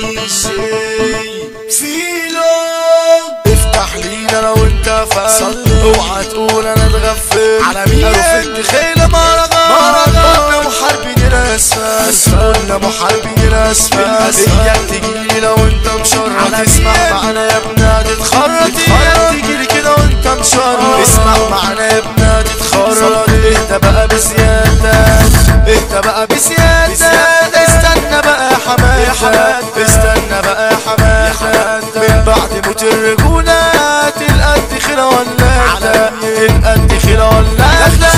فيلو افتح لينا لو انت فاهم، اوعى تقول انا اتغفلت على مين. قالوا في الدخيلة مهرجان محاربين الاسفل، قلنا محاربين الاسفل. اياك تجيلي لو انت مشرط، اسمع معانا يا ابني تتخرط. اياك تجيلي كده وانت مشرط، اسمع معانا يا ابني تتخرط. اهدى بقى بزيادة، اهدى بقى بزيادة، استنى بقى يا حماد، استنى بقى يا حماد. من بعد موت الرجولة تلقى الدخيلة ولا تلقى الدخيلة ولا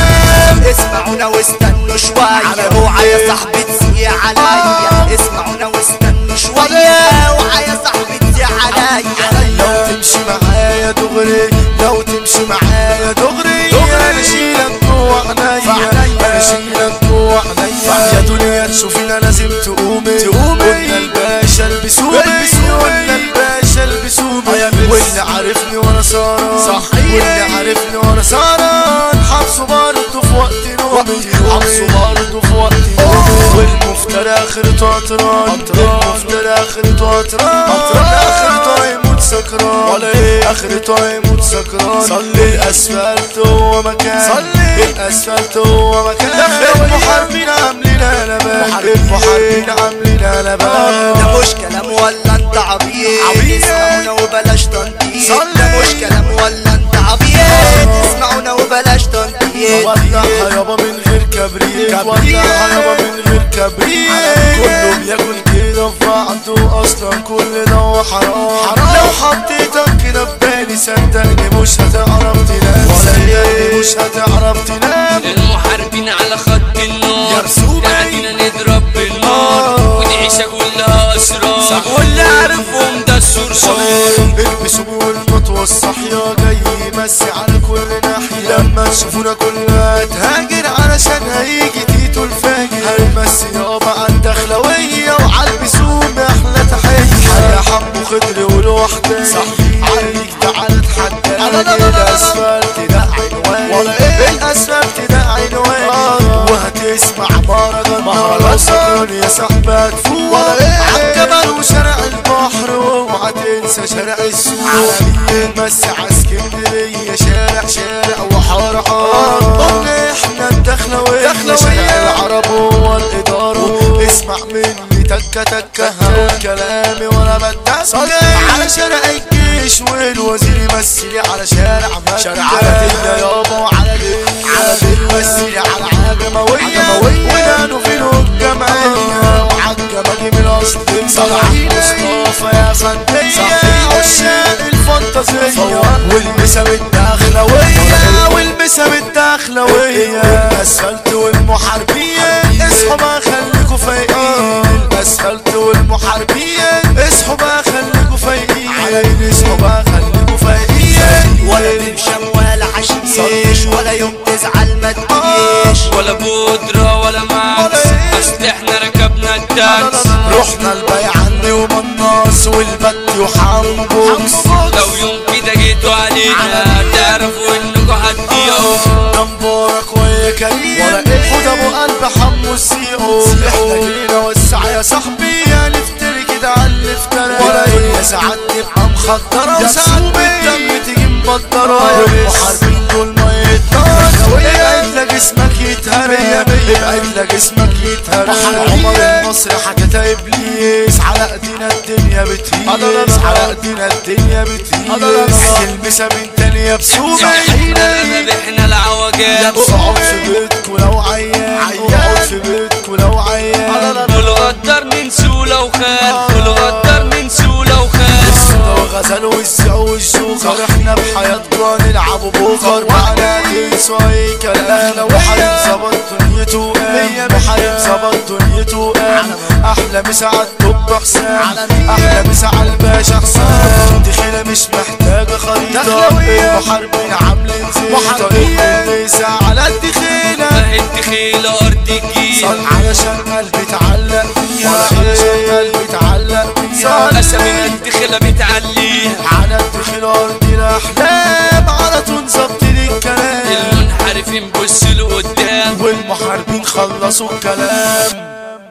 اسمعونا واستنوا شوية، اوعى يا صاحبي تسيع عليا. اسمعونا واستنوا شوية، اوعى يا صاحبي تسيع عليا. لو تمشي معايا دغري، لو تمشي معايا دغري، انا اشيلك جوه عينيا، انا اشيلك جوه عينيا. يا دنيا تشوفينا لازم تقومي، قلنا الباشا البسومي، قلنا الباشا البسومي. واللي عارفني وانا سهران، واللي عارفني وانا سهران، حبسه برضه في وقت نومي، حبسه برضه في وقت نومي. والمفترى اخرته عطران، المفترى اخرته عطران، اخرته هيموت سكران، ولا ايه اخرته هيموت سكران. صلي الاسفلت هو مكان، صلي الاسفلت هو مكان. المحاربين عاملين قلبان، المحاربين عاملين قلبان. ده مش كلام ولا انت عبيط، اسمعونا وبلاش تنطيط. ده مش كلام ولا انت عبيط، اسمعونا وبلاش تنطيط. ولعها يابا من غير كبريت، ولعها يابا من غير كبريت. كله بياكل كده في بعضه، اصلا كل ده حرام. لو حطيتك كده في بالي صدقني مش هتعرف تنام، صدقني مش هتعرف تنام. المحاربين على خط النار، قاعدين نضرب بالنار، ونعيشها كلها اسرار، واللي عارفهم ده الصرصار. البسوا والمطوة الصحية جاي يمسي على كل ناحية. لما تشوفونا كلها تهاجر علشان هيجي تيتو الفاجر. هنمسي يابا على الدخلوية وعلى البسوم احلى تحية. يا حمو خضري ولوحدك عليك تعال اتحدى. الاسفلت ده عنوان، الاسفلت ده عنوان. وهتسمع مهرجان يا صاحبي تفوق عالجبل وشارع البحر، واوعى تنسى شارع السوق. نمسي على اسكندرية شارع وحارة. قلنا احنا الدخلوية، شارع العرب هو الإدارة. اسمع مني تكة هقول كلامي ولا بدأ. على شارع الجيش والوزير يمثلي على شارع مكة، شارع عربية يابا وعلى يمثلي على عجموية، ونانو فينو الجمعية وعالجمالي من أصل صلاحين مصطفى يا فندية. عشاق الفانتازية والمسا بالدخلوية، والمسا بالدخلوية. الأسفلت والمحاربين اصحوا بقى خليكوا فايقين، الأسفلت والمحاربين اصحوا بقى خليكوا فايقين، اصحوا بقى خليكوا فايقين. ولا تنشم ولا حشيش، ولا يوم تزعل ما تجيش، ولا بودرة ولا ماكس، اصل احنا ركبنا التاكس. رحنا البيعني ومناص والبت وحمو بوكس. لو يوم كده جيتوا علينا تعرفوا انكوا هتضيعوا. دمبارك ويا كريم خد ابو قلب حمو السيقو. احنا جينا وسع يا صاحبي، نفتري كده على الافتراء. ولا ايه ساعات تبقى مخدرة، وساعات بالدم تيجي مبطرة. المحاربين دول ما يتطرش، ابعد لا جسمك يتهرى، ابعد لا جسمك يتهرى. عمر المصري حكتها ابليس، على ايدينا الدنيا بتهيس، على ايدينا الدنيا بتهيس. تلمسها من تانية بسوق احنا العوجات. اقعد في بيتكوا لو عيان، اقعد في بيتكوا لو عيان. والغدار من سولة وخال، والغدار من سولة وخال. السودا وغزل والسع والجوكر، احنا بحياتنا نلعبوا بوكر. معنا تنسوا اي كلام، وحريم ظبط دنيته قام، وحريم ظبط دنيته قام. احلى مسا عالدب حسام، احلى مسا عالباشا حسام. دخيلة مش محتاجة خريطة، المحاربين عاملين زيطة. المسا على الدخيلة، الدخيلة ارض الجيل. علشان قلبي اتعلق فيها، علشان قلبي اتعلق فيها. اسامينا الدخيلة بتعليها، على الدخيلة ارض الاحلام. على طول ظبط لي الكلام، المنحرفين بصوا لقدام، والمحاربين خلصوا الكلام.